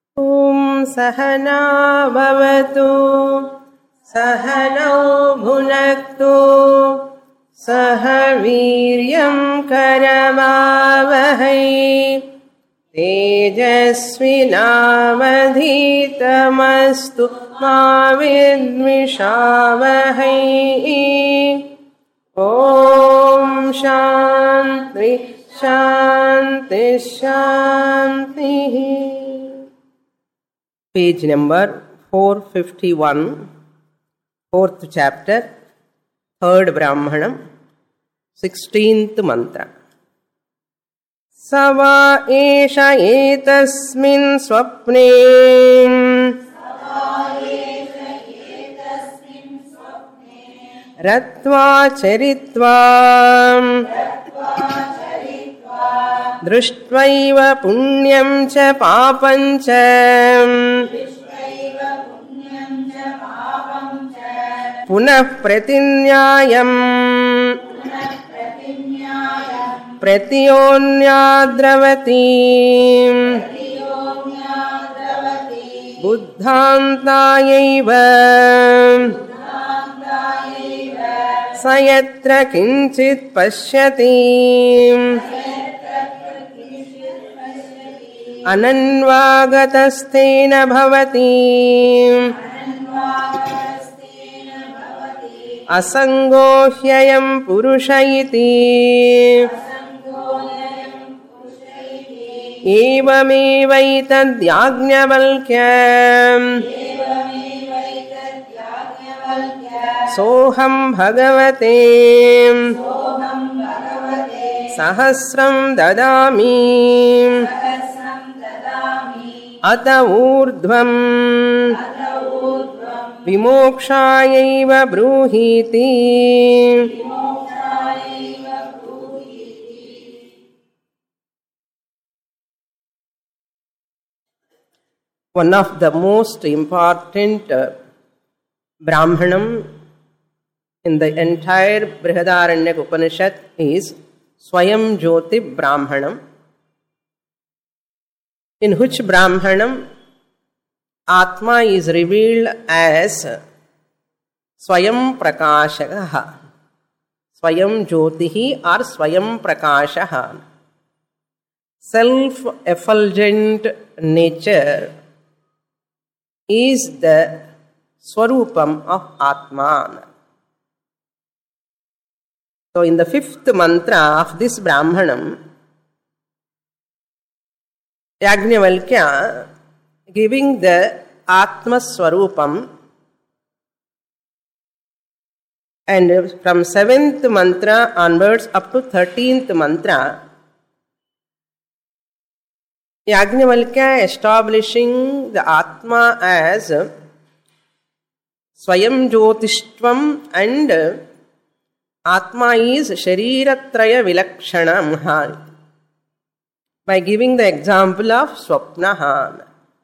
Om Sahana Bhavatu Sahanau Bhunaktu Sahaviryam Karamavahai Tejasvinavadhitamastu ma vidvishavahai. Om Shanti Shanti Shanti. Page number 451, 4th chapter, 3rd Brahmanam, 16th mantra. Sava esha etasmin swapne Ratva charitva Drishtvaiva punyam cha papam cha Punah pratinyayam Pratyonyadravati Buddhantayaiva Sayatra kinchit pashyati Ananvagatastena bhavati Asango hyayam purusha iti Evamevaitat yajnavalkyam Soham bhagavate Sahasram dadami Ata urdhvam Vimokshayaiva bruhiti. One of the most important Brahmanam in the entire Brihadaranyaka Upanishad is Swayam Jyoti Brahmanam, in which Brahmanam Atma is revealed as Swayam Prakashakaha, Swayam Jyotihi or Swayam Prakashaha. Self-effulgent nature is the Swarupam of Atman. So in the 5th mantra of this Brahmanam, Yajnavalkya giving the Atma Swarupam, and from 7th mantra onwards up to 13th mantra, Yajnavalkya establishing the Atma as Swayam Jyotishvam, and Atma is Shariratraya Vilakshanam, by giving the example of Swapnaha.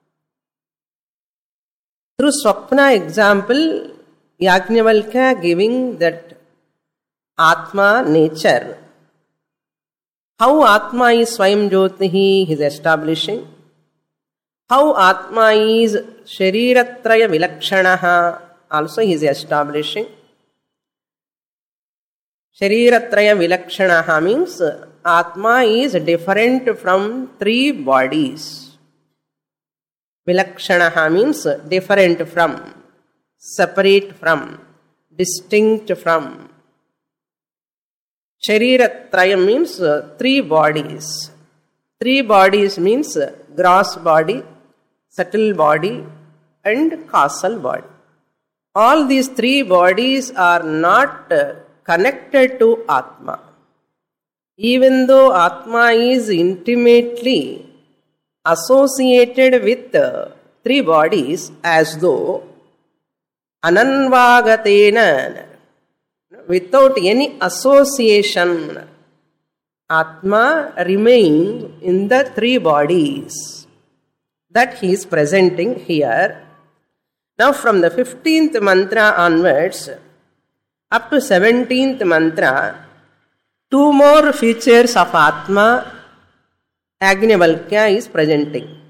Through Swapna example, Yajnavalkya giving that Atma nature. How Atma is Swayam Jyoti he is establishing. How Atma is Shariratraya Vilakshanaha also he is establishing. Shariratraya Vilakshanaha means Atma is different from 3 bodies. Vilakshanaha means different from, separate from, distinct from. Shariratraya means 3 bodies. 3 bodies means gross body, subtle body, and causal body. All these 3 bodies are not connected to Atma. Even though Atma is intimately associated with 3 bodies, as though Ananvagatena, without any association, Atma remains in the 3 bodies that he is presenting here. Now from the 15th mantra onwards up to 17th mantra, 2 more features of Atma Yajnavalkya is presenting.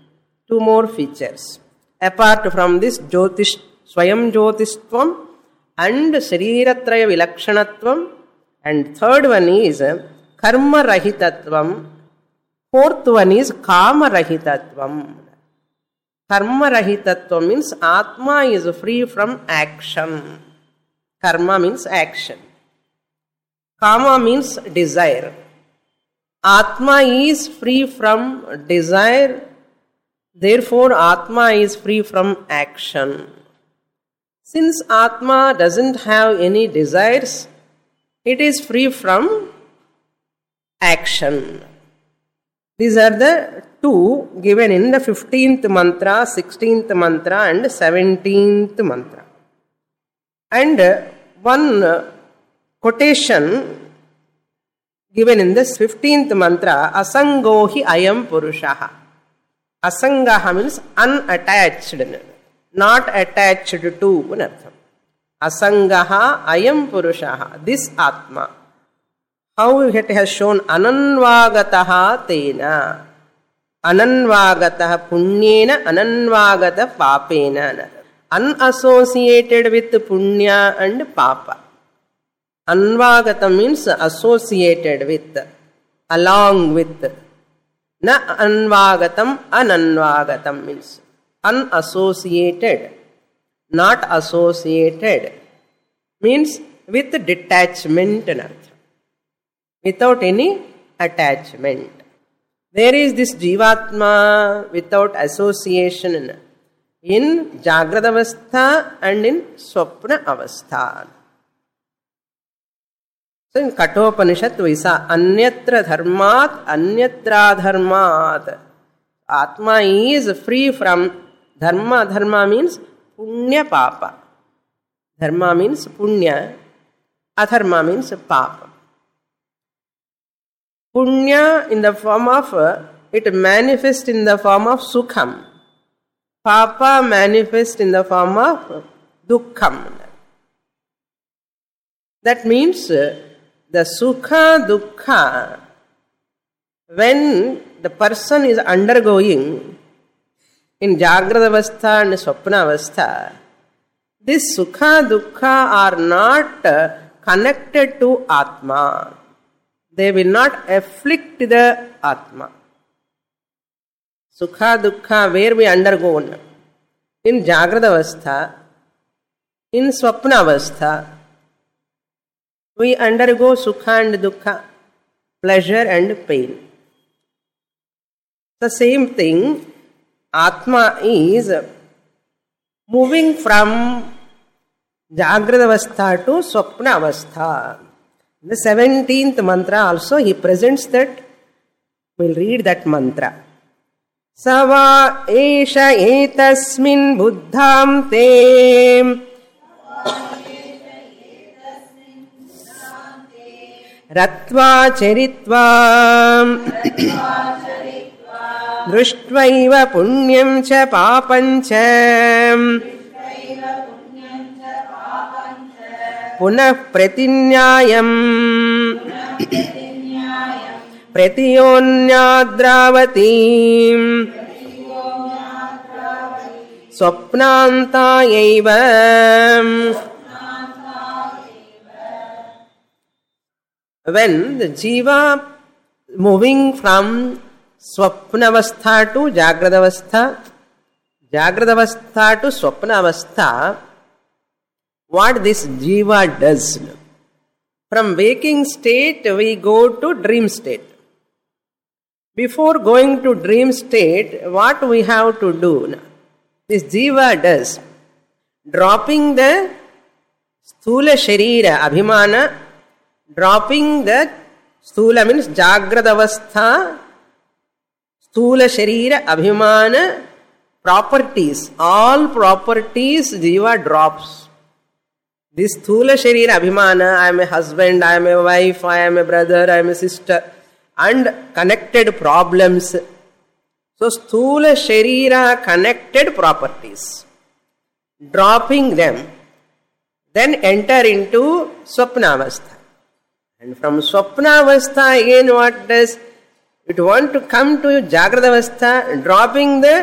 two more features. Apart from this Jyotish, Swayam Jyotistvam and Shariratraya Vilakshanatvam, and third one is Karma Rahitatvam, fourth one is Kama Rahitatvam. Karma Rahitatvam means Atma is free from action. Karma means action. Kama means desire. Atma is free from desire, therefore Atma is free from action. Since Atma doesn't have any desires, it is free from action. These are the two given in the 15th mantra, 16th mantra and 17th mantra. And one quotation given in this 15th mantra, Asangohi Ayam Purushaha. Asangaha means unattached, not attached to. Asangaha Ayam Purushaha, this Atma. How it has shown Ananvagataha Tena. Ananvagataha Punyena, Ananvagata Papena. Unassociated with Punya and Papa. Anvagata means associated with, along with. Na anvagatam, ananvagatam means unassociated, not associated. Means with detachment, without any attachment. There is this Jivatma without association in Jagrada Avastha and in Swapna Avastha. So in Kathopanishad we saw Anyatra Dharmat, Anyatra Dharmat. Atma is free from Dharma. Dharma means Punya Papa. Dharma means Punya. Adharma means Papa. Punya in the form of, it manifests in the form of Sukham. Papa manifests in the form of Dukkham. That means the Sukha Dukkha, when the person is undergoing in Jagrada Avastha and Swapna Avastha, this Sukha Dukkha are not connected to Atma. They will not afflict the Atma. Sukha Dukkha, where we undergo in Jagrada Avastha, in Swapna Avastha, we undergo Sukha and Dukkha, pleasure and pain. The same thing, Atma is moving from Jagrada Avastha to Swapna Avastha. In the 17th mantra also he presents that. We'll read that mantra. Sava esha etasmin buddham te Ratva charitva Drushtva punyam cha papam cha Punah pratinyayam Pratiyonyadravati Swapnantayaiva. When the jiva moving from Swapnavastha to Jagradavastha, Jagradavastha to Swapnavastha, what this jiva does. From waking state we go to dream state. Before going to dream state, what we have to do? This jiva does. Dropping the sthula sharira abhimana, dropping the sthula means Jagradavastha, sthula sharira abhimana properties. All properties jiva drops. This sthula sharira abhimana, I am a husband, I am a wife, I am a brother, I am a sister, and connected problems. So sthula sharira connected properties. Dropping them, then enter into Swapnavastha. And from Swapnavastha again what does? It want to come to Jagradavastha, dropping the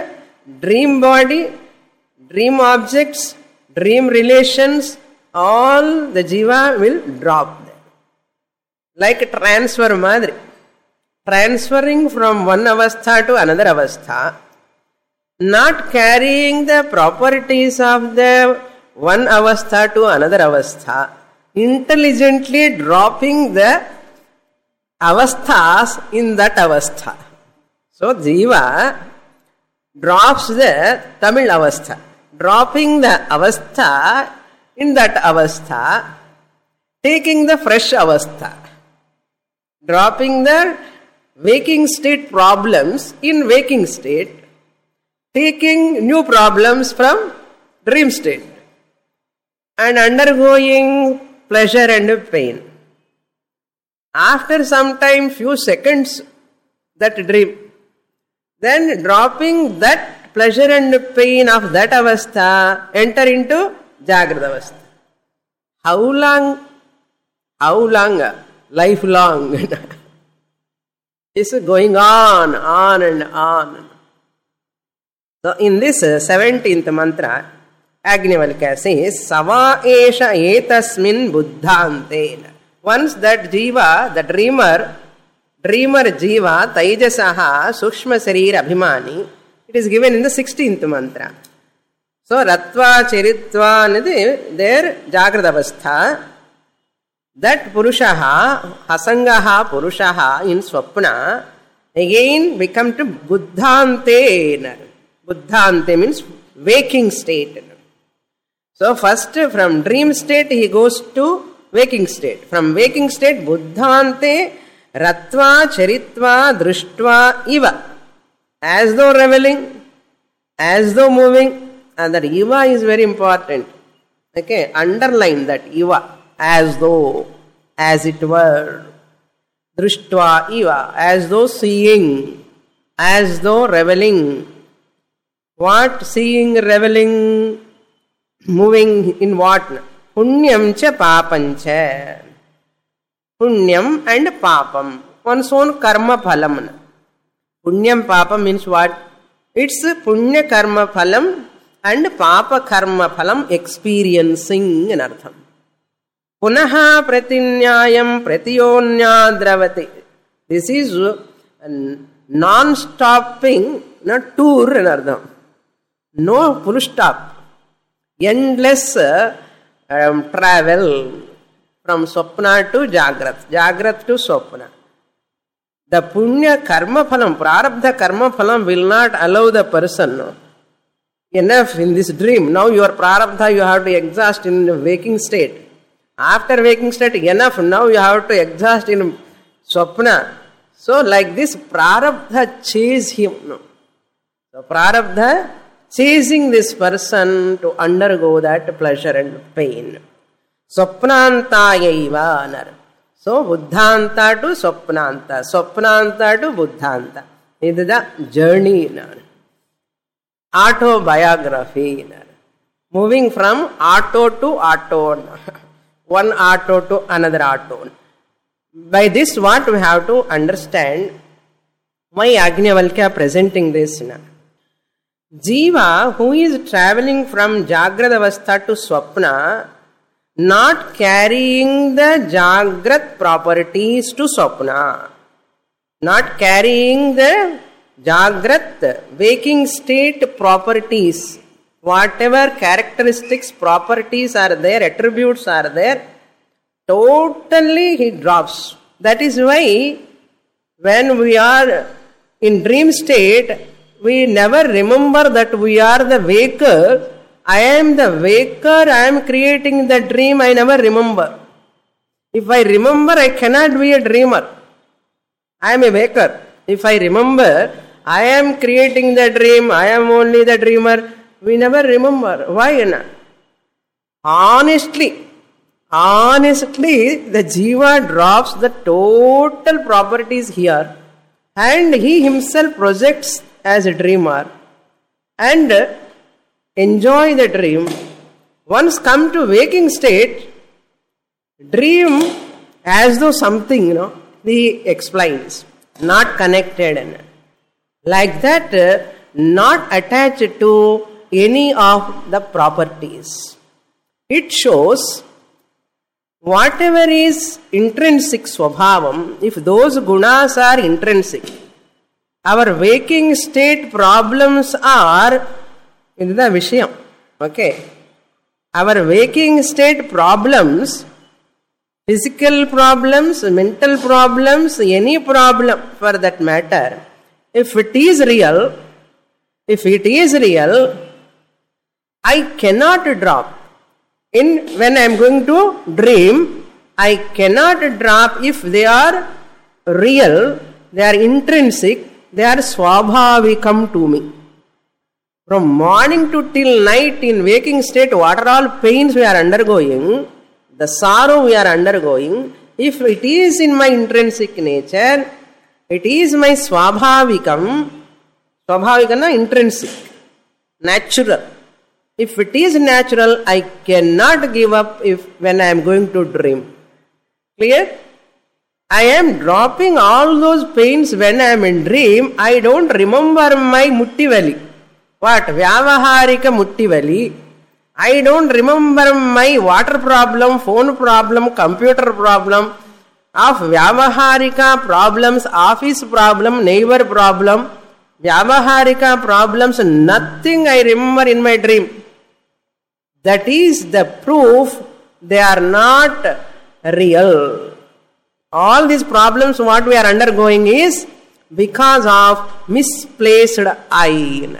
dream body, dream objects, dream relations, all the jiva will drop there. Like a transfer madri. Transferring from one avastha to another avastha, not carrying the properties of the one avastha to another avastha, intelligently dropping the avasthas in that avastha. So jiva drops the Tamil avastha, dropping the avastha in that avastha, taking the fresh avastha, dropping the waking state problems in waking state, taking new problems from dream state, and undergoing pleasure and pain. After some time, few seconds, that dream, then dropping that pleasure and pain of that avastha, enter into Jagrata avastha. How long? Lifelong. It's going on and on. So in this 17th mantra, Agnivalkya says, Sava esha etasmin buddhantena. Once that jiva, the dreamer jiva, taijasaha, sukshma sarira abhimani, it is given in the 16th mantra. So Ratva Charitva is their Jagrata avastha. That Purushaha, Hasangaha Purushaha in Swapna, again become to Buddhante. Buddhante means waking state. So first from dream state he goes to waking state. From waking state, Buddhante, Ratva, Charitva, Drishtva, Iva. As though reveling, as though moving. And that Iva is very important. Okay, underline that Iva. As though, as it were. Drishtva Iva. As though seeing. As though reveling. What? Seeing, reveling, moving in what? Punyam cha papam cha. Punyam and papam. One's own karma phalam. Punyam papam means what? It's punya karma phalam and papa karma phalam experiencing in artham. Punaha pratinyayam pratiyonyadravati. This is non-stopping, not tour in artham. No full stop. Endless travel from Swapna to Jagrat, Jagrat to Swapna. The Punya Karma Phalam, Prarabdha Karma Phalam will not allow the person. Enough in this dream. Now your Prarabdha you have to exhaust in the waking state. After waking state, enough. Now you have to exhaust in Swapna. So like this, Prarabdha chase him. So Prarabdha chasing this person to undergo that pleasure and pain. Swapnantayaiva. So Buddhanta to Swapnanta. Swapnanta to Buddhanta. This is the journey. Autobiography. Moving from auto to auto. One auto to another auto. By this what we have to understand, why Agnivalkya presenting this. Jiva who is traveling from Jagrata avastha to Swapna, not carrying the Jagrat properties to Swapna, not carrying the Jagrat waking state properties, whatever characteristics, properties are there, attributes are there, totally he drops. That is why when we are in dream state, we never remember that we are the waker. I am the waker, I am creating the dream, I never remember. If I remember, I cannot be a dreamer. I am a waker. If I remember, I am creating the dream, I am only the dreamer, we never remember. Why not? Honestly, the jiva drops the total properties here and he himself projects as a dreamer and enjoy the dream. Once come to waking state, dream as though something, he explains, not connected. Like that, not attached to any of the properties. It shows whatever is intrinsic swabhavam, if those gunas are intrinsic, our waking state problems are, this is the vishayam, okay? Our waking state problems, physical problems, mental problems, any problem for that matter, if it is real, I cannot drop. When I am going to dream, I cannot drop if they are real, they are intrinsic, they are swabhavikam to me. From morning to till night in waking state, what are all pains we are undergoing, the sorrow we are undergoing, if it is in my intrinsic nature, it is my swabhavikam, intrinsic, natural. If it is natural, I cannot give up when I am going to dream. Clear? I am dropping all those pains when I am in dream. I don't remember my mutti valley. What? Vyavaharika mutti valley. I don't remember my water problem, phone problem, computer problem, of Vyavaharika problems, office problem, neighbor problem, Vyavaharika problems, nothing I remember in my dream. That is the proof they are not real. All these problems what we are undergoing is because of misplaced I.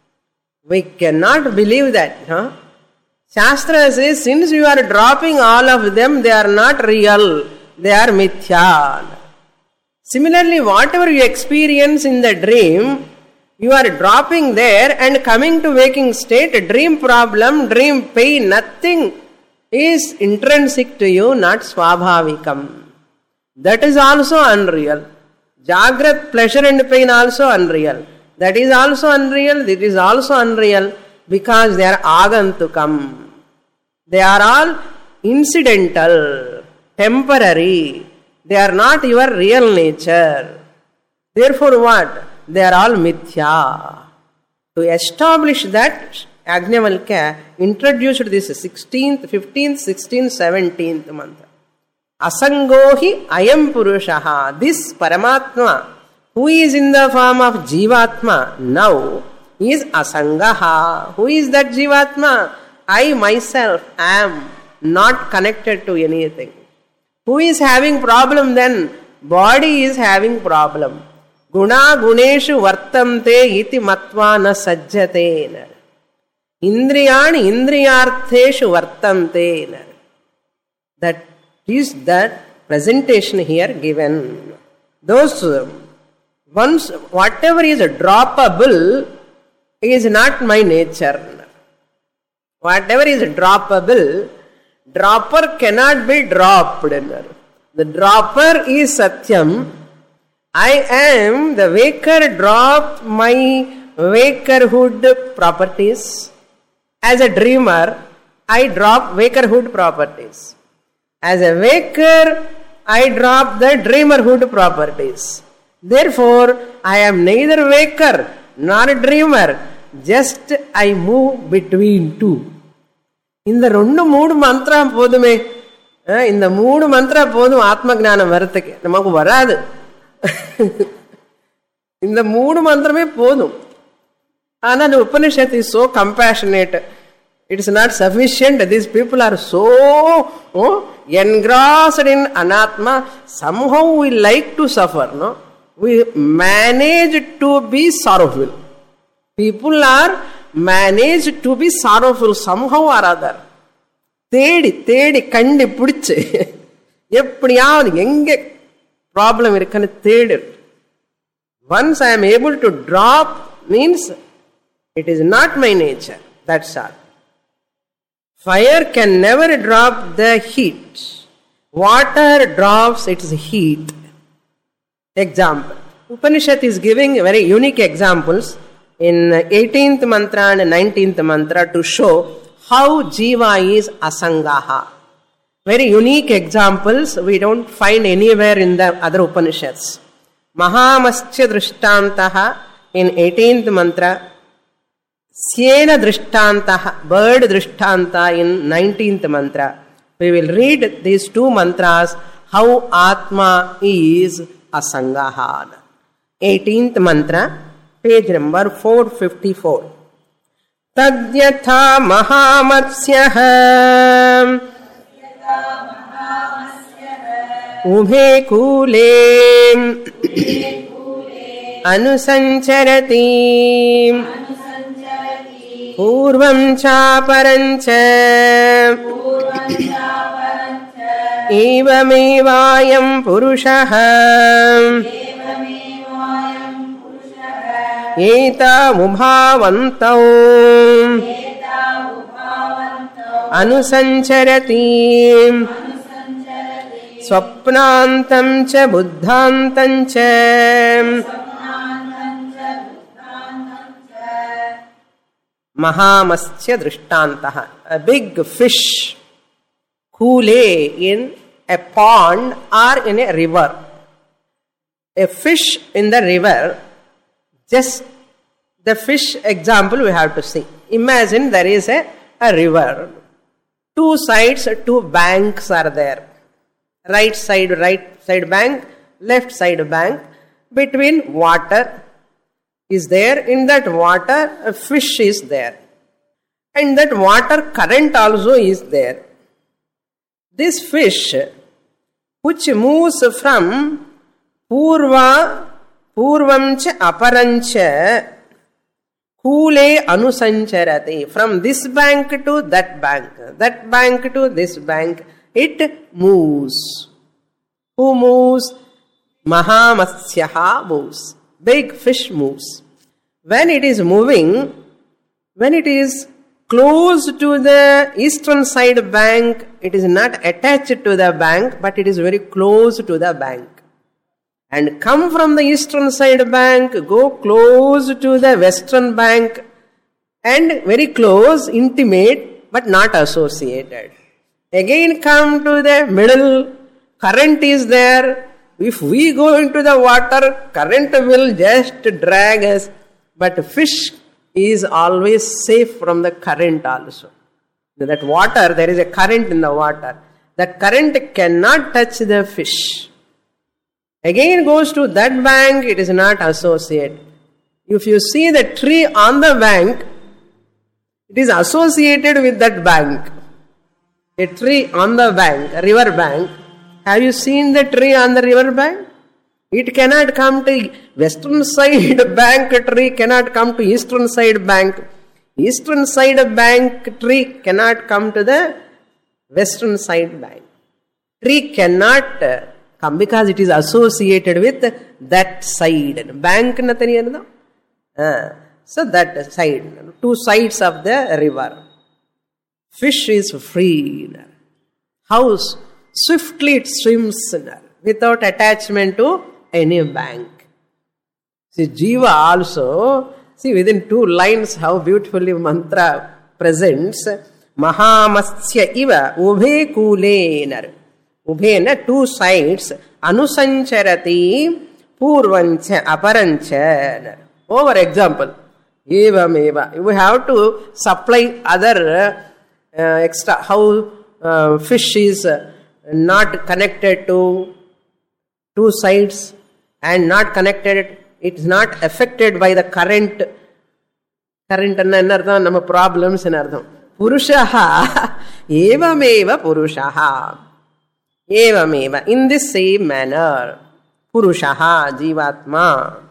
We cannot believe that. Huh? Shastra says, since you are dropping all of them, they are not real. They are mithya. Similarly, whatever you experience in the dream, you are dropping there and coming to waking state, dream problem, dream pain, nothing is intrinsic to you, not swabhavikam. That is also unreal. Jagrat, pleasure and pain also unreal. That is also unreal, this is also unreal because they are agantukam. They are all incidental, temporary. They are not your real nature. Therefore what? They are all mithya. To establish that, Ajnavalkya introduced this 16th, 15th, 16th, 17th mantra. Asangohi ayam purushaha. This Paramatma, who is in the form of Jivatma now, is asangaha. Who is that Jivatma? I myself am not connected to anything. Who is having problem then? Body is having problem. Guna guneshu vartamte iti matva na sajjate. Indriyani indriyartheshu vartamte. That is that presentation here given. Those once whatever is droppable is not my nature. Whatever is droppable, dropper cannot be dropped. The dropper is Satyam. I am the waker, dropped my wakerhood properties. As a dreamer, I drop wakerhood properties. As a waker, I drop the dreamerhood properties. Therefore, I am neither waker nor a dreamer. Just I move between two. In the rendu moodu mantra podume. In the moodu mantra podum atma gnanam varathukku. Namakku varadu. In the moodu mantrame podum. And the Upanishad is so compassionate. It is not sufficient. These people are so engrossed in anatma. Somehow we like to suffer. No? We manage to be sorrowful. People are managed to be sorrowful somehow or other. தேடி தேடி கண்டு பிடிச்சு எப்படியாவது எங்கே problem இருக்குன்னு தேடு. Once I am able to drop means it is not my nature. That's all. Fire can never drop the heat. Water drops its heat. Example. Upanishad is giving very unique examples in 18th mantra and 19th mantra to show how Jiva is asangaha. Very unique examples we don't find anywhere in the other Upanishads. Mahamascha drishtantaha in 18th mantra, Syena Drishtanta, bird Drishtanta in 19th mantra. We will read these two mantras, how Atma is Asangaha. 18th mantra, page number 454. Tadyatha Mahamatsyaha Ubhe Kule Anusancharati Purvam cha parancha Evamevayam Purushaha Eta Mubhavantau Anusancharati Swapnantam cha buddhantam cha Mahamasya Drishtantaha. A big fish, Kule, in a pond or in a river. A fish in the river, just the fish example we have to see. Imagine there is a river. Two sides, two banks are there. Right side bank, left side bank. Between water is there. In that water, a fish is there. And that water current also is there. This fish, which moves from Purvam cha aparancha Kule anusancharati. From this bank to that bank to this bank, it moves. Who moves? Mahamatsyaha moves. Big fish moves. When it is moving, when it is close to the eastern side bank, it is not attached to the bank, but it is very close to the bank. And come from the eastern side bank, go close to the western bank, and very close, intimate, but not associated. Again come to the middle, current is there. If we go into the water, current will just drag us. But fish is always safe from the current also. That water, there is a current in the water. That current cannot touch the fish. Again goes to that bank, it is not associated. If you see the tree on the bank, it is associated with that bank. A tree on the bank, a river bank. Have you seen the tree on the river bank? It cannot come to western side bank tree, cannot come to eastern side bank. Eastern side bank tree cannot come to the western side bank. Tree cannot come because it is associated with that side. Bank na theriyadhu. So that side, two sides of the river. Fish is free. How swiftly it swims without attachment to any bank. See, Jiva also, see within two lines how beautifully mantra presents. Mahamatsya iva ubhe kulenar. Ubhe na two sides. Anusancharati purvancha aparancha. Over example. Evameva. We have to supply other extra. How fish is not connected to two sides and not connected, it is not affected by the current. Current annardham nama problems anardham. Purushaha evameva purushaha. Evameva, in this same manner. Purushaha jivatma.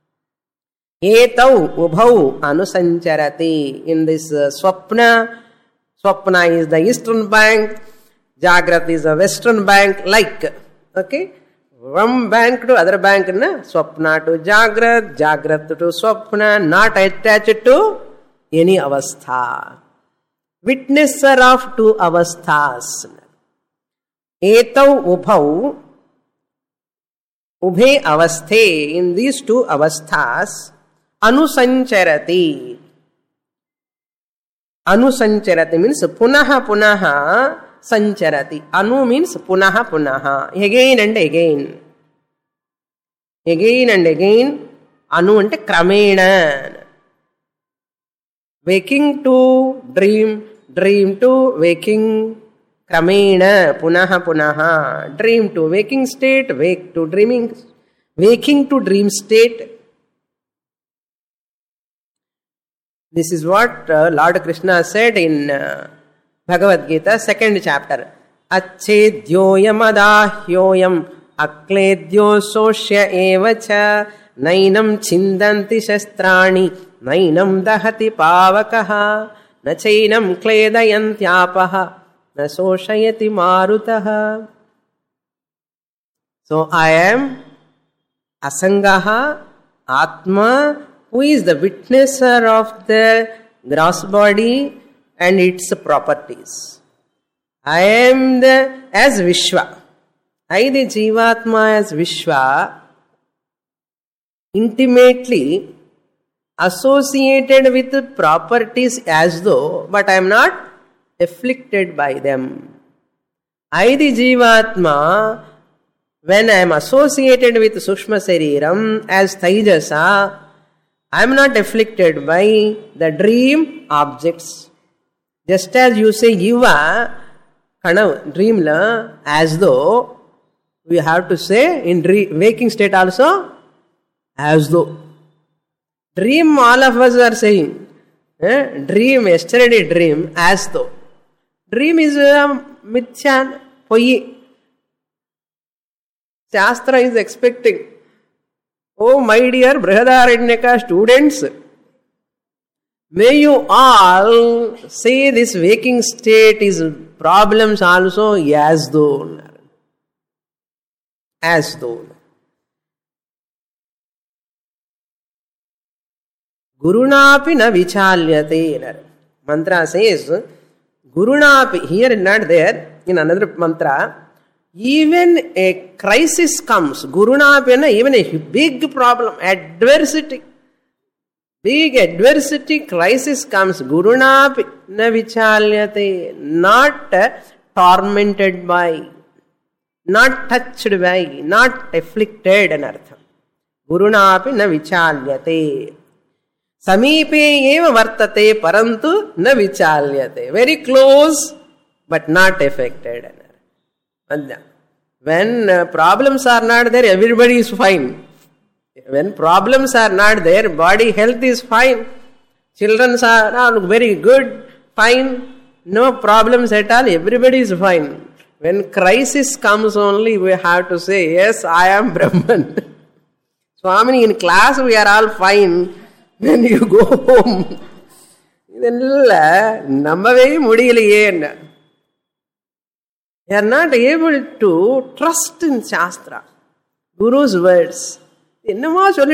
Etau ubhau anusancharati. In this swapna is the eastern bank, Jagrat is the western bank, like. Okay? From bank to other bank, na? Swapna to Jagrat, Jagrat to Swapna, not attached to any avastha. Witnesser of two avasthas. Etau ubhau, ubhe avasthe, in these two avasthas, anusancharati. Anusancharati means punaha sancharati. Anu means punaha. Again and again. Again and again. Anu ante kramena. Waking to dream, dream to waking, kramena, punaha punaha. Dream to waking state, wake to dreaming, waking to dream state. This is what Lord Krishna said in Bhagavad Gita, 2nd chapter. Achedyoyam adahyoyam akledyo soshya evacha nainam chindanti shastrani nainam dahati pavakaha na chainam kledayantyaapaha na soshayati marutaha. So I am asangaha, atma, who is the witnesser of the gross body and its properties. I am as Vishwa. I, the Jivatma, as Vishwa, intimately associated with properties as though, but I am not afflicted by them. I, the Jivatma, when I am associated with Sukshma Sariram as Taijasa, I am not afflicted by the dream objects. Just as you say Yiva, dream la, as though, we have to say in waking state also, as though. Dream, all of us are saying. Dream, yesterday dream, as though. Dream is mithyan, poyi. Shastra is expecting. Oh, my dear Brihadaranyaka students, may you all say this waking state is problems also as though. As though. Gurunapi na vichalyate. Mantra says, Gurunapi, here and not there, in another mantra, even a crisis comes, Gurunapena, even a big problem, adversity, big adversity, crisis comes, Gurunapi na vichalyate, not tormented by, not touched by, not afflicted, anartham. Gurunapi na vichalyate. Samipe eva vartate parantu na vichalyate. Very close, but not affected. When problems are not there, everybody is fine. When problems are not there, body health is fine. Children are very good, fine. No problems at all, everybody is fine. When crisis comes only, we have to say, yes, I am Brahman. Swamini, in class we are all fine. When you go home, nambave mudiyalaye. They are not able to trust in Shastra, Guru's words. When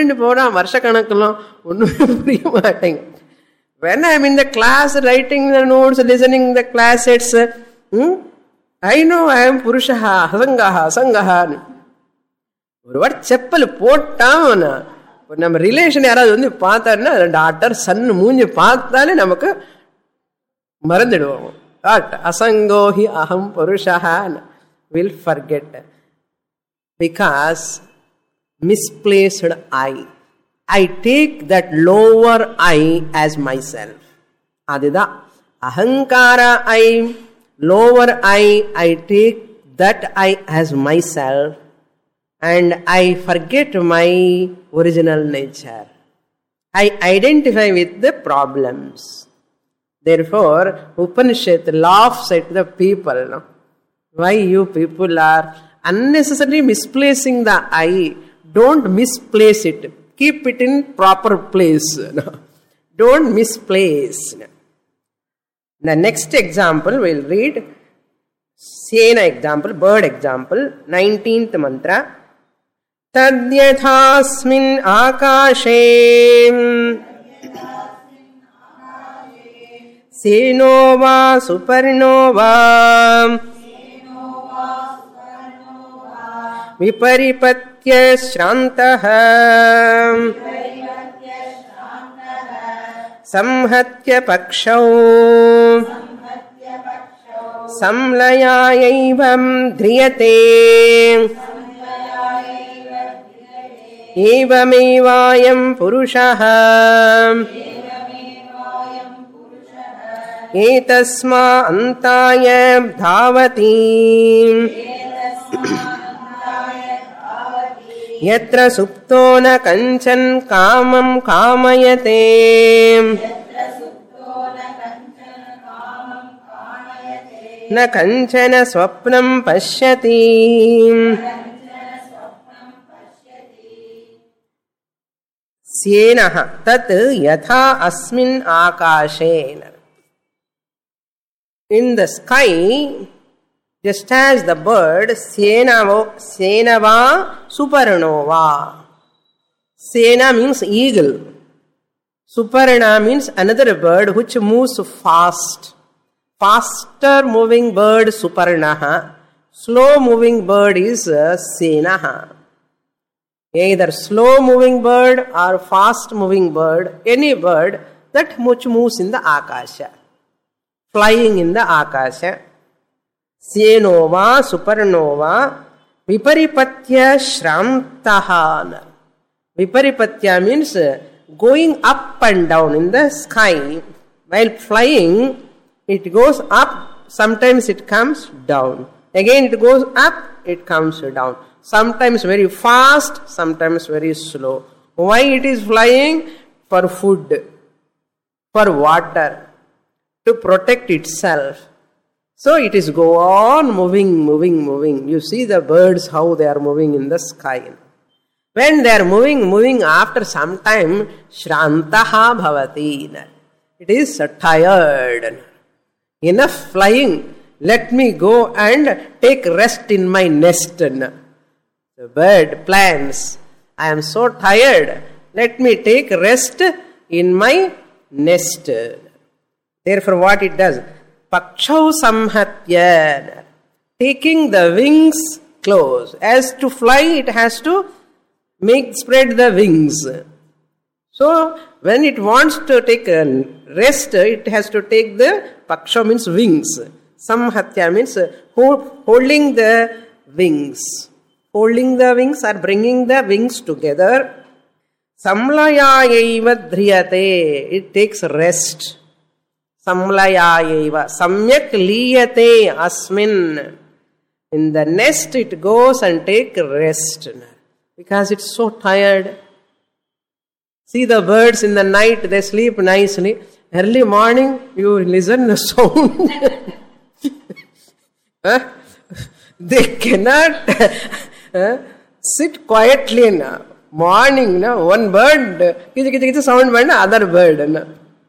I am in the class, writing the notes, listening the class sets, I know I am Purushaha, Asangaha, Asangaha. What cheppal put down? நம்ம relation யாராவது வந்து பார்த்தாருன்னா doctor Sun மூஞ்சி பார்த்தாலே நமக்கு மறந்துடுவோம். அசங்கோஹி அகம் புருஷா will forget because misplaced I take that lower I as myself. அதுதான் அகங்கார I, lower I take that I as myself. And I forget my original nature. I identify with the problems. Therefore, Upanishad laughs at the people. No? Why you people are unnecessarily misplacing the I? Don't misplace it. Keep it in proper place. No? Don't misplace. The next example we'll read. Sena example, bird example, 19th mantra. Tadyathasmin akashe seno va suparno va viparipatya shrantah samhatya pakshau samlayayaivam dhriyate एवमेवायं पुरुषः एतस्मान्ताय धावति यत्र सुप्तो न कञ्चन कामं कामयते न कञ्चन स्वप्नं पश्यति स्येनः तत् यथा अस्मिन् आकाशे. In the sky, just as the bird Senava Supernova. Sena means eagle. Suparna means another bird which moves fast. Faster moving bird Suparnaha. Slow moving bird is Senaha. Either slow moving bird or fast moving bird, any bird that which moves in the Akasha. Flying in the Akasha. Senova, Supernova, Viparipatya Shrantaha. Viparipatya means going up and down in the sky. While flying, it goes up, sometimes it comes down. Again it goes up, it comes down. Sometimes very fast, sometimes very slow. Why it is flying? For food, for water, to protect itself. So it is go on moving. You see the birds how they are moving in the sky. When they are moving after some time, Shrantaha bhavati. It is tired. Enough flying. Let me go and take rest in my nest. The bird plans. I am so tired. Let me take rest in my nest. Therefore what it does? Pakshau samhatya. Taking the wings close. As to fly, it has to spread the wings. So when it wants to take a rest, it has to take the paksha means wings. Samhatya means holding the wings. Holding the wings or bringing the wings together. Samlayayaiva dhriyate. It takes rest. Samlayayaiva. Samyak liyate asmin. In the nest it goes and take rest. Because it's so tired. See the birds in the night, they sleep nicely. Early morning, you listen the sound. They cannot sit quietly. Morning, one bird, sound, other bird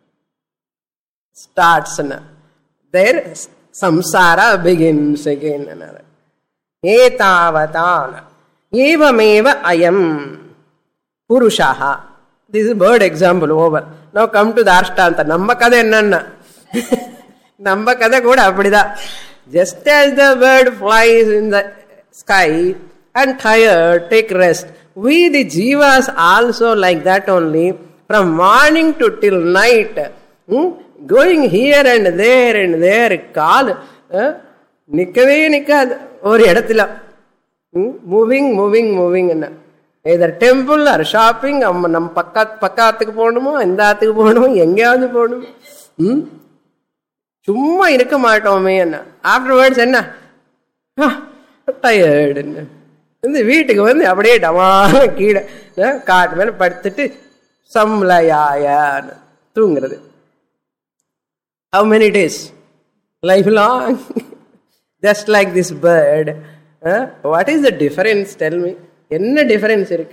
starts. Their samsara begins again. Etavatana. Evameva ayam purushaha. This is bird example over. Now come to the Ashtanta. Nambakada ennanna. Nambakada kuda appadida. Just as the bird flies in the sky and tired, take rest. We the jivas also like that only. From morning to till night. Going here and there. Call. Nikkave nikkad. Or edathila. Moving. Either temple or shopping, nam pakkathukku ponumo, indathukku ponumo, engeyavadhu ponumo. Chumma irukka maatome enna. Afterwards enna? Tired enna. Indha veetukku vandu appadiye damana keeda kaat mela paduthittu samlayaya thoonguradhu. How many days? Lifelong. Just like this bird. What is the difference? Tell me. Enna difference irukku?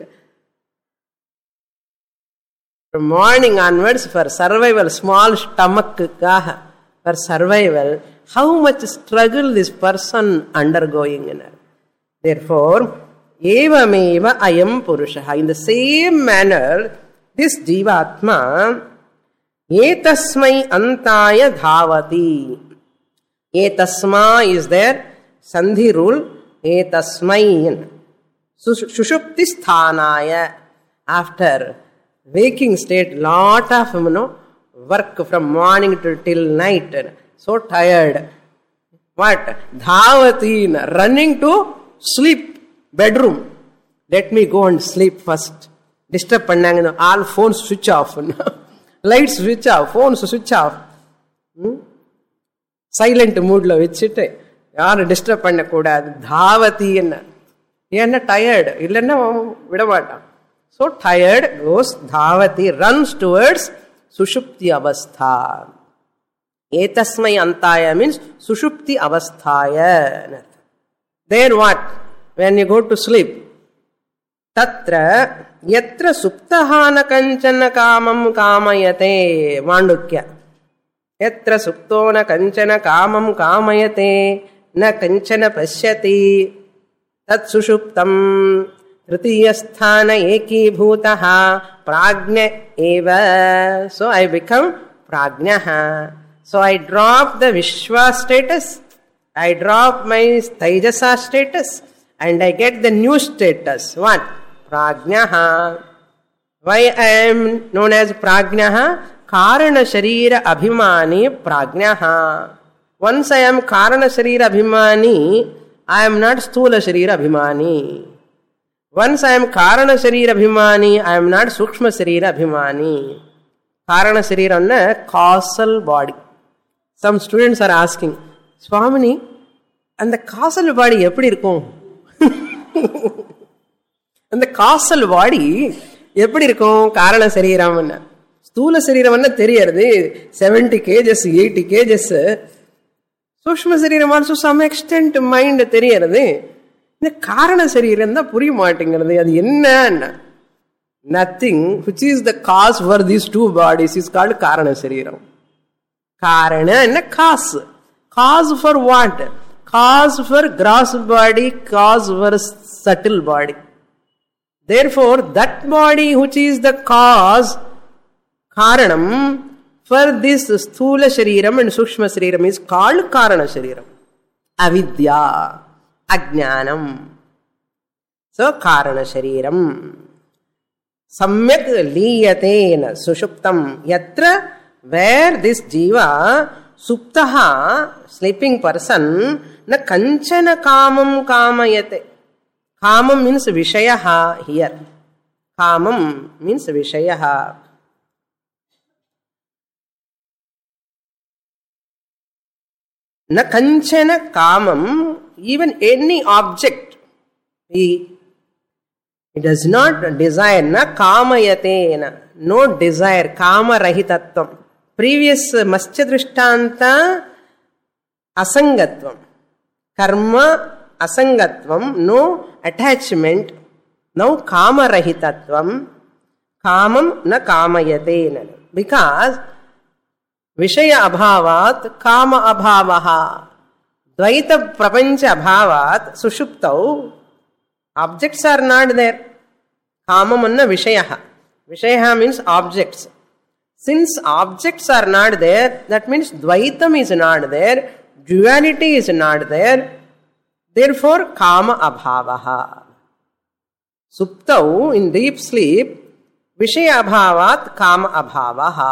From morning onwards, for survival, small stomach kaha, for survival, how much struggle this person undergoing. Therefore, evameva ayam purushaha. In the same manner, this jivatma etasmai antaya dhavati. Etasma is there, sandhi rule, etasmai. Sushupti sthanaya. After waking state, lot of work from morning till night. So tired. What? Dhavati, running to sleep, bedroom. let me go and sleep first. Disturb பண்ணாங்க, all phones switch off. Lights switch off, phones switch off. Silent மூட்ல வச்சுட்டு யாரும் disturb பண்ணக்கூடாது. தாவதி என்ன, ஏன்னா tired, இல்லைன்னா விட மாட்டான். ஸோ டயர்டு கோஸ் தாவதி, ரன்ஸ் டுவர்ட்ஸ் சுஷுப்தி அவஸ்தா. ஏதஸ்மை அந்தாய means sushupti அவஸ்தாய. There what? When you go to sleep, tatra yatra suptaha na kanchana kamam kamayate. Mandukya. Yatra supto na kanchana kamam kamayate na kanchana pashyati tat sushuptam tritiya sthana eki bhutaha prajna eva. So I become prajnaha. So I drop the Vishwa status, I drop my Taijasa status, and I get the new status. What? Prajnaha. Why I am known as Prajnaha? Karana Sharira Abhimani Prajnaha. Once I am Karana Sharira Abhimani, I am not Sthula Sharira Abhimani. Once I am Karana Sharira Abhimani, I am not Sukshma Sharira Abhimani. Karana Sharira is a causal body. Some students are asking, Swamini, and the causal body எப்படி இருக்கும்? அந்த causal body எப்படி இருக்கும்? காரண சரீரம். ஸ்தூல சரீரம் தெரியாது, 70 kgs 80 kgs. சூக்ஷ்ம சரீரம் ஆல்சோ சம் எக்ஸ்டென்ட் மைண்ட் தெரியாது. இந்த காரண சரீரம் தான் புரிய மாட்டேங்கிறது. அது என்ன? Nothing which is the cause for these two bodies is called காரண சரீரம். Karana and cause. Cause for what? Cause for gross body, cause for subtle body. Therefore, that body which is the cause, Karanam, for this Sthula Shariram and Sukshma Shariram is called Karana Shariram. Avidya, Ajnanam. So, Karana Shariram. Samyak liyatena sushuptam yatra, where this jiva, suptaha, sleeping person, na kanchana kamam kamayate. Kamam means vishayaha here. Kamam means vishayaha. Na kanchana kamam, even any object, he does not desire. Na kamayate, no desire. Kama rahitatvam. Previous Maschya Drishtanta Asangatvam. Karma Asangatvam, no attachment. Now Kama Rahitatvam. Kamam na kamayate. Because Vishaya Abhavat Kama Abhavaha. Dvaita Prapancha Abhavat Sushuptau. Objects are not there. Kamam anna Vishayaha. Vishayaha means objects. Since objects are not there, that means Dvaitam is not there, duality is not there, therefore Kama Abhavaha. Suptau, in deep sleep, Vishaya Abhavat Kama Abhavaha.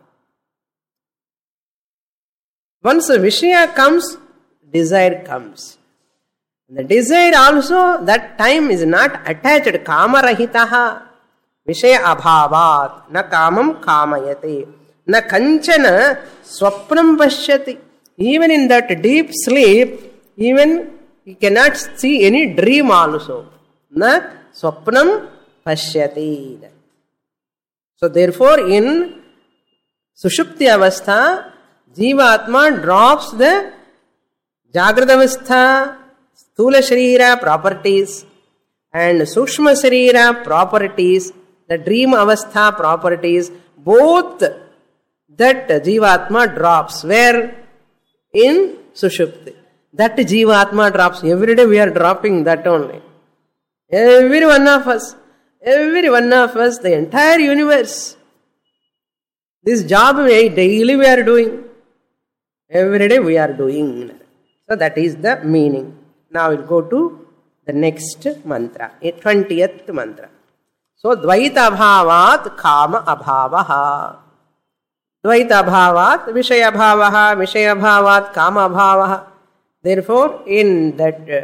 Once a Vishaya comes, desire comes. The desire also, that time is not attached, Kama Rahitaha. Vishaya abhavat na kamam kamayate na kanchana swapnam pashyati. Even in that deep sleep, even he cannot see any dream also. Na swapnam pashyati. So therefore, in sushupti avastha, jivatma drops the jagrata avastha, sthula sharira properties and sukshma sharira properties, the dream avastha properties, both that jivatma drops. Where? In sushupti. That jivatma drops. Every day we are dropping that only. Every one of us, the entire universe. This job daily we are doing. Every day we are doing. So that is the meaning. Now we'll go to the next mantra, 20th mantra. So, Dvaita Bhavat Kama Abhavaha. Dvaita Bhavat Vishaya Bhavaha, Vishaya Bhavat Kama Bhavaha. Therefore, in that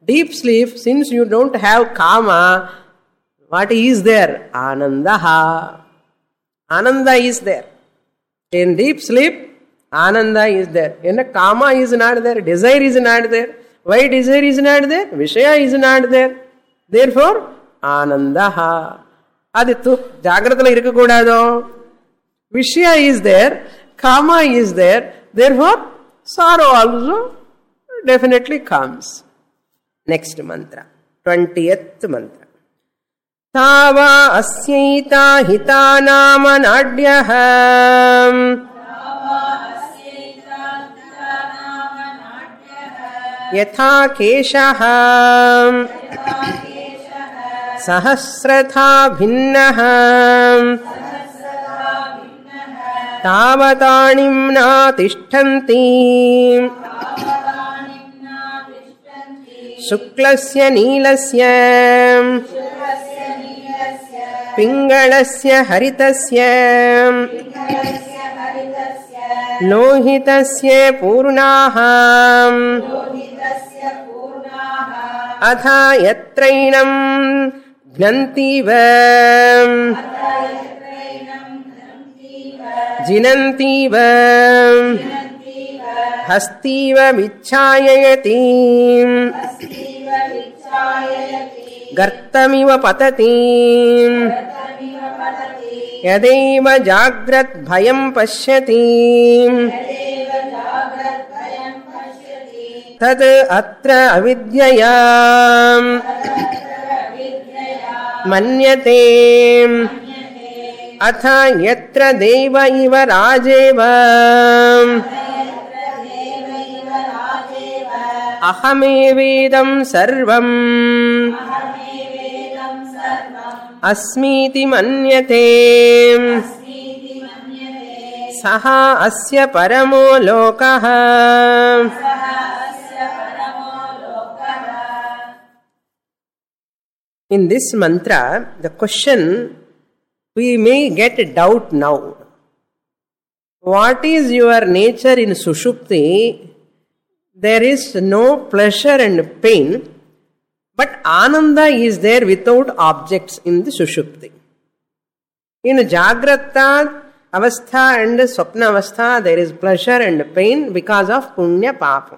deep sleep, since you don't have kama, what is there? Anandaha. Ananda is there. In deep sleep, Ananda is there. In kama is not there. Desire is not there. Why desire is not there? Vishaya is not there. Therefore, Anandaha. Adittu, Jagratala irukkodado. Vishaya is there. Kama is there. Therefore, sorrow also definitely comes. Next mantra. 20th mantra. Tava asyaita hitanama nadyaha yatha keshaha sahasratha bhinnaha tavatânimna tishtanti shuklasya neelasya pingalasya haritasya lohitasya purnaha adha yatrainam gnantiva jinantiva hastiva vichayayati gartamiva patati yadeva jagrat bhayam pashyati tad atra avidyaya manyate atha yatra deva iva rajeva ahamevedam sarvam asmiti manyate saha asya paramo lokaha. In this mantra, the question we may get a doubt now. What is your nature in Sushupti? There is no pleasure and pain, but Ananda is there without objects in the Sushupti. In Jagrata Avastha and Swapna Avastha, there is pleasure and pain because of Punya Papa.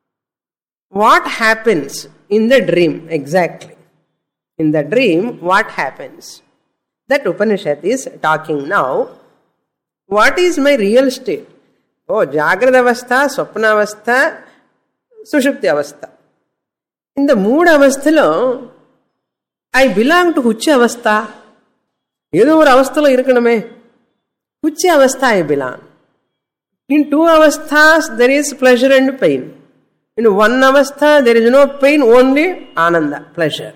What happens in the dream exactly? In the dream, what happens? That Upanishad is talking now. What is my real state? Oh, Jagrata Avastha, Swapna Avastha, Sushupti Avastha. In the mood Avasthalo, I belong to Hucha Avastha. Edo or Avasthala irukkanume. Hucha Avastha I belong. In two Avasthas, there is pleasure and pain. In one Avastha, there is no pain, only Ananda, pleasure.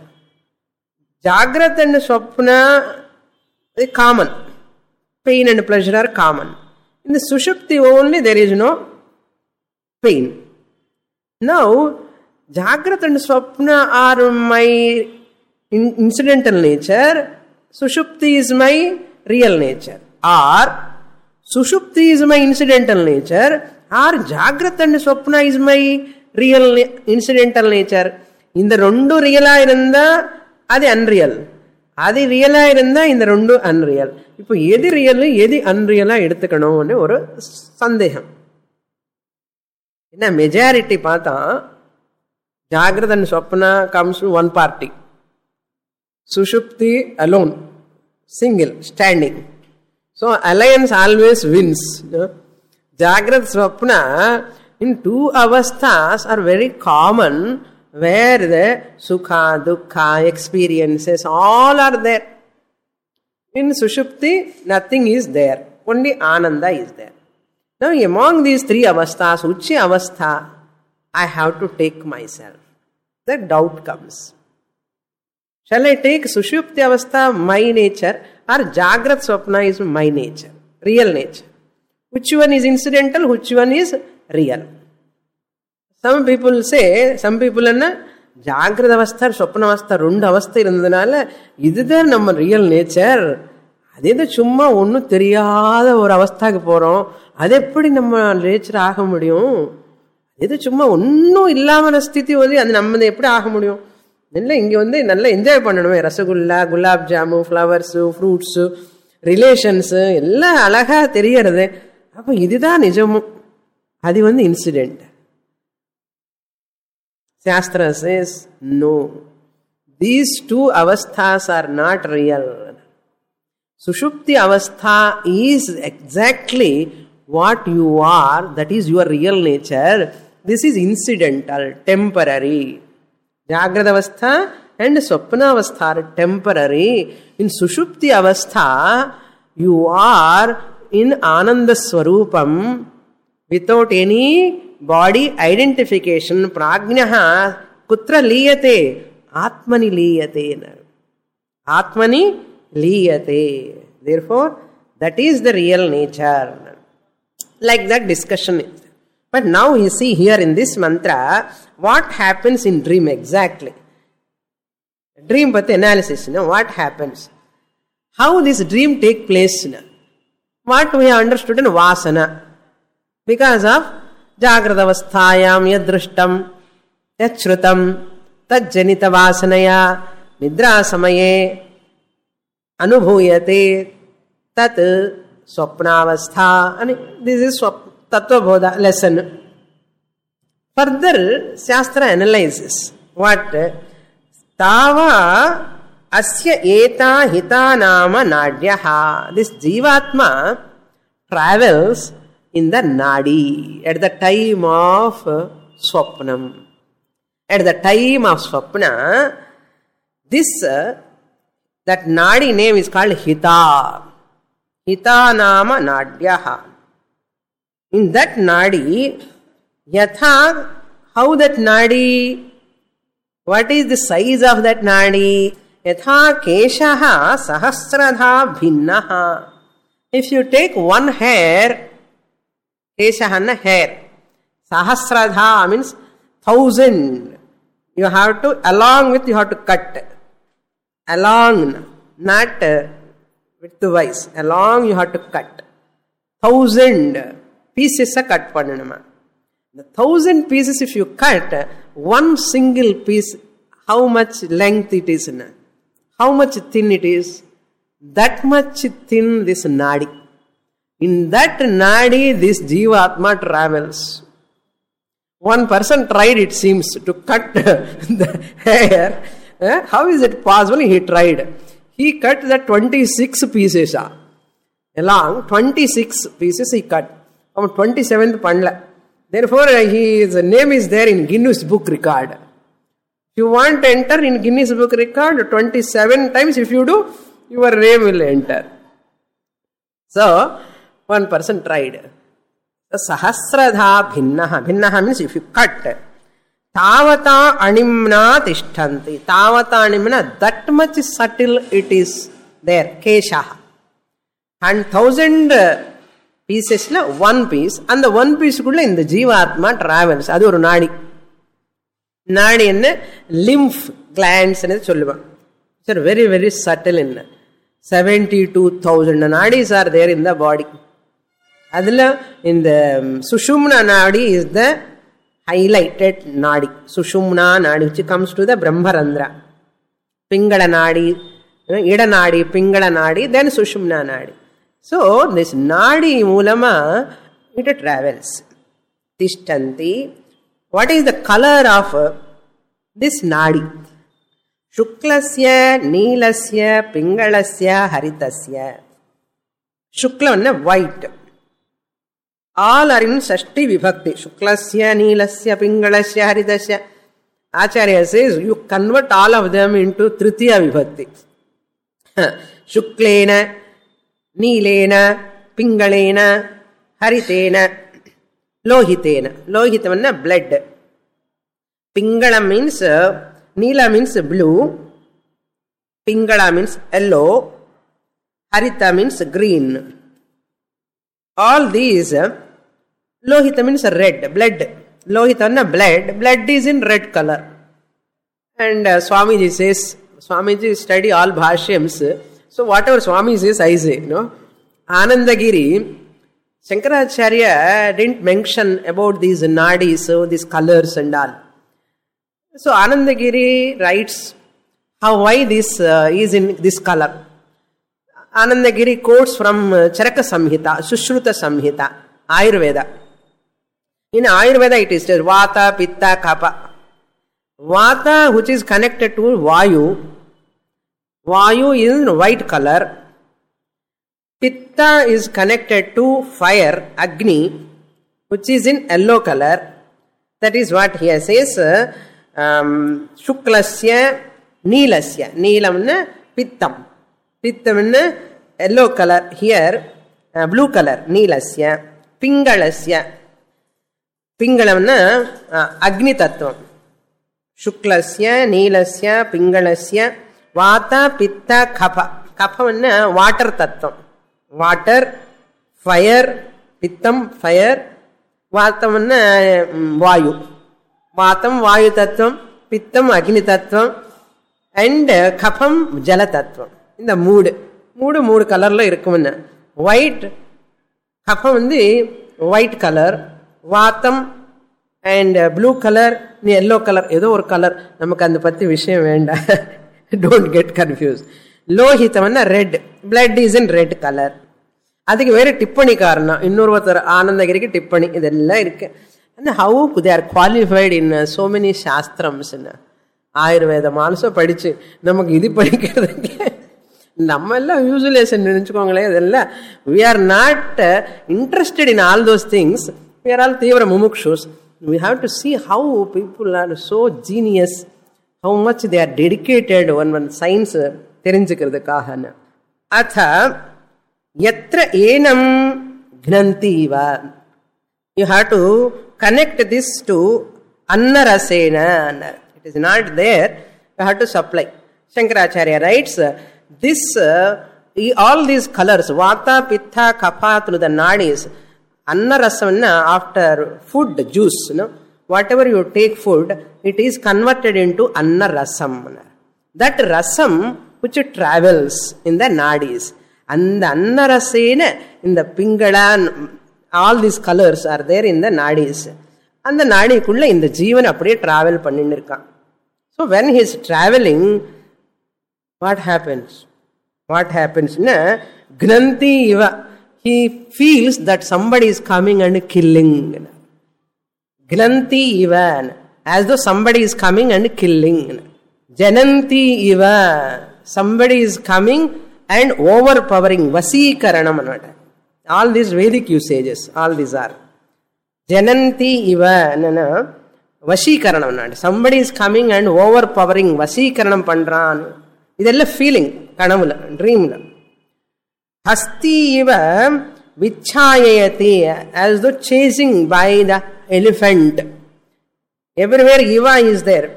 Jagrat and Swapna, they are common. Pain and pleasure are common. In the Sushupti only, there is no pain. Now, Jagrat and Swapna are my incidental nature. Sushupti is my real nature. Or, Sushupti is my incidental nature. Or, Jagrat and Swapna is my real incidental nature. In the Rundu real iranda, adi unreal. Adi real iranda, in the Rundu unreal. Ipo yedi real, yedi unreal eduthukanum anu oru sandeham. In a majority pata, Jagrata and Swapna comes to one party. Sushupti alone, single, standing. So alliance always wins. Jagrata Swapna in two avasthas are very common, where the sukha, dukkha, experiences, all are there. In Sushupti, nothing is there. Only Ananda is there. Now among these three avasthas, Uchi avastha, I have to take myself. The doubt comes. Shall I take Sushupti avastha, my nature, or Jagrat Swapna is my nature, real nature? Which one is incidental, which one is real? Some people say, Jagrat avastha, Swapna avastha, Runda avastha irundhanala, idhudha nama real nature. Adhe chumma onnu theriyada or avasthakku porom. Adhe eppadi nama nature aaga mudiyum? இது சும்மா ஒன்றும் இல்லாமல் ஸ்திதி வந்து அது நம்ம எப்படி ஆக முடியும்? இல்லை, இங்கே வந்து நல்லா என்ஜாய் பண்ணணுமே. Rasgulla, gulab jamun, flowers, fruits, relations எல்லாம் அழகாக தெரியறது. அப்போ இதுதான் நிஜமும், அது வந்து incident. Shastra says, no, these two avasthas are not real. Sushupti avastha is exactly what you are, that is your real nature. This is incidental, temporary. Jagrada avastha and Swapna avastha are temporary. In Sushupti avastha, you are in Ananda Swarupam without any body identification. Prajnaha kutra liyate? Atmani liyate. Atmani liyate. Therefore, that is the real nature. Like that discussion is. But now you see here in this mantra, what happens in dream exactly? Dream path analysis, what happens? How this dream take place? What we have understood in Vasana. Because of Jagradavasthayam yadrushtam yachrutam tajjanita vasanaya nidra samaye anubhuyate tat swapnavastha. And this is Tattva Bodha lesson. Further, Shastra analyzes what? Tava asya eta hita nama nadyaha. This Jivatma travels in the nadi at the time of swapnam. At the time of swapna, that nadi name is called hita. Hita nama nadyaha. In that nadi, yatha, how that nadi, what is the size of that nadi? Yatha keshaha sahasradha bhinnaha. If you take one hair, keshahanna hair, sahasradha means 1,000. You have to, along with, you have to cut. Along, not widthwise. Along you have to cut. 1,000 pieces are cut pannanuma. The 1,000 pieces if you cut, one single piece, how much length it is? How much thin it is? That much thin this nadi. In that nadi, this Jivatma travels. One person tried, it seems, to cut the hair. How is it possible? He tried. He cut the 26 pieces. Along 26 pieces he cut. 27th panla. Therefore, his name is there in Guinness Book Record. If you want to enter in Guinness Book Record, 27 times if you do, your name will enter. So, one person tried. Sahasradha bhinnaha. Bhinnaha means if you cut. Tavata animna tishtanti. Tavata animna, that much subtle it is there. Keshaha. And 1,000 pieces, one piece. And the one piece kulla in the Jivatma travels. Adu oru nadi. Nadi enna lymph glands ennu solluva. It's very, very subtle in 72,000 nadis are there in the body. Adula in the Sushumna nadi is the highlighted nadi. Sushumna nadi, which comes to the Brahmarandra. Pingala nadi, Ida nadi, Pingala nadi, then Sushumna nadi. So this nadi mulama, it travels. Tishtanti. What is the color of this nadi? Shuklasya, Neelasya, Pingalasya, Haritasya. Shukla is white. All are in Shashti Vibhakti. Shuklasya, Neelasya, Pingalasya, Haritasya. Acharya says you convert all of them into Tritiya Vibhakti. Shuklena, Neelena, Pingalena, Haritena, Lohitena. Lohitana blood. Pingala means, Neela means blue. Pingala means yellow. Harita means green. All these, Lohita means red, blood. Lohitana blood. Blood is in red color. And Swamiji says, Swamiji study all bhashyams. So whatever Swami says, I say. No? Anandagiri Shankaracharya didn't mention about these nadis, these colors and all. So Anandagiri writes why this is in this color. Anandagiri quotes from Charaka Samhita, Sushruta Samhita, Ayurveda. In Ayurveda it is Vata, Pitta, Kapha. Vata, which is connected to Vayu. Vayu is in white color. Pitta is connected to fire, Agni, which is in yellow color. That is what here says. Shuklasya, Neelasya. Neelamna Pittam. Pittamna yellow color. Here, blue color. Neelasya. Pingalasya. Pingalamna Agni Tattvam. Shuklasya, Neelasya, Pingalasya. Vata, Pitta, Kapha. Kapha water Tattvam. Water, fire, Pittam, fire, Vatam, Vayu. Vatam, Vayu Tattvam, Pittam, Agni Tattvam, and Kapham, Jala Tattvam. In the mood color la irukkum. White, Kapham the white color, Vatam and blue color, yellow color, edo or color, namakku andu patti vishayam venda. Don't get confused. Lohitam red, blood is in red color. அதுக்கு வேற டிப்பணி காரணம் இன்னொருத்தர் ஆனந்தகிரிக்கு டிப்பணி இதெல்லாம் இருக்கு. And how they are qualified in so many shastrams. ஆயுர்வேதம் also படிச்சு நமக்கு இது படிக்கிறதுக்கு நம்ம எல்லாம் யூசுவலேஷன் நினைச்சுக்கோங்களேன். இதெல்லாம் we are not interested in all those things. We are all தீவிர முமுக்ஷுஸ். We have to see how people are so genius, how much they are dedicated one science தெரிஞ்சுக்கிறதுக்காக. அத yatra enam gnantiva. You have to connect this to annarasena. It is not there. You have to supply. Shankaracharya writes, this all these colors, vata, pitta, kapha, through the nadis, annarasam, after food, juice, whatever you take food, it is converted into annarasam. That rasam which travels in the nadis. And the annarasena in the pingala, all these colors are there in the nadis. And the nadi kulla in the jeevan apdiye travel panninirukkan. So when he is traveling, what happens? What happens? Gnanti iva. He feels that somebody is coming and killing. Gnanti iva. As though somebody is coming and killing. Jananti iva. Somebody is coming and overpowering. Vasikaranam. All these Vedic usages, all these are. Jananti iva. Vashikaranam. Somebody is coming and overpowering. Vasikaranam pandran. Idella feeling. Kanavula. Dream. Hasti iva vichayayati. As though chasing by the elephant. Everywhere iva is there.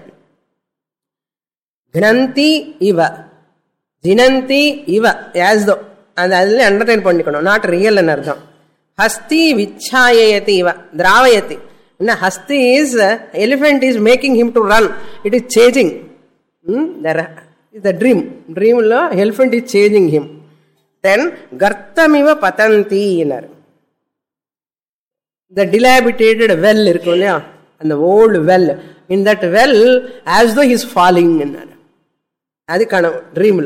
Gnanti iva. Jinanti iva. As though. And that is underline pannikano. Not real and ardham. Hasti vichayayati iva. Dravayati. Hasti is, elephant is making him to run. It is changing. The dream. Dream lo, elephant is changing him. Then, gartamiva patanti. The dilapidated well, and the old well. In that well, as though he is falling. That's the dream.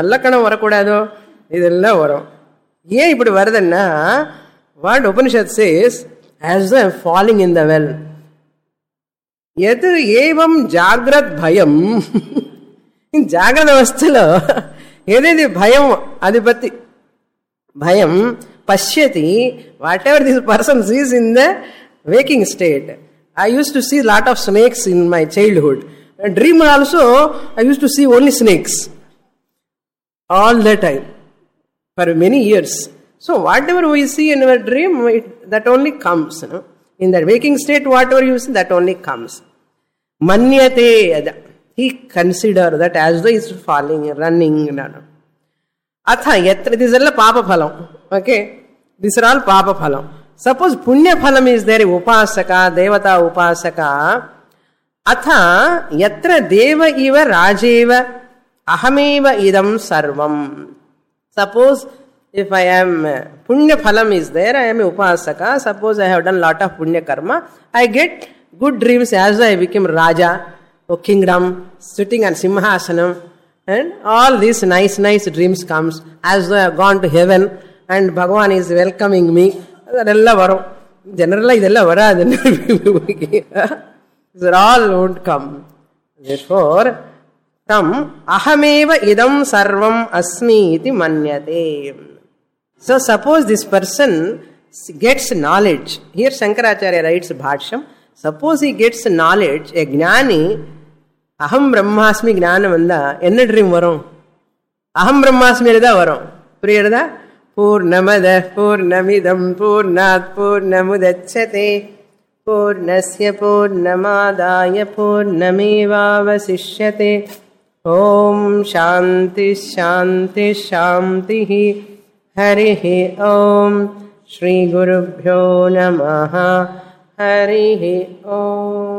What Upanishad says, as though I am falling in the well. Yet evam jagrat bhayam. In Jagrata Avasthalo, edidi bhayam adipati. Bhayam pashyati, whatever this person sees in the waking state. I used to see a lot of snakes in my childhood. A dream also, I used to see only snakes. All the time. For many years. So whatever we see in our dream, that only comes. In the waking state, whatever you see, that only comes. Manyate. He consider that as though he is falling, running. Atha yatra. This is all papa phalam. Okay. These are all papa phalam. Suppose punya phalam is there, upasaka, devata upasaka. Atha yatra deva iva rajeva ahameva idam sarvam. Suppose if I am punya phalam is there, I am upasaka. Suppose I have done lot of punya karma, I get good dreams as I became Raja or kingdom, sitting on Simhasanam, and all these nice dreams comes as though I have gone to heaven and Bhagavan is welcoming me. Adella varum. Generally, idella varadu. These all won't come. Therefore, tam ahameva idam sarvam asmi iti manyate. So suppose this person gets knowledge. Here Shankaracharya writes Bhashyam. Suppose he gets knowledge, a jnani, aham brahmasmi jnanam vanda, enna dream varum? Aham brahmasmi erida varum. Priyarada? Purnamada purnamidam purnat purnamudachyate purnasya purnamadaya purnamevavasishyate. Om Shanti Shanti Shanti. Harihi Om. Shri Gurubhyo Namaha. Harihi Om.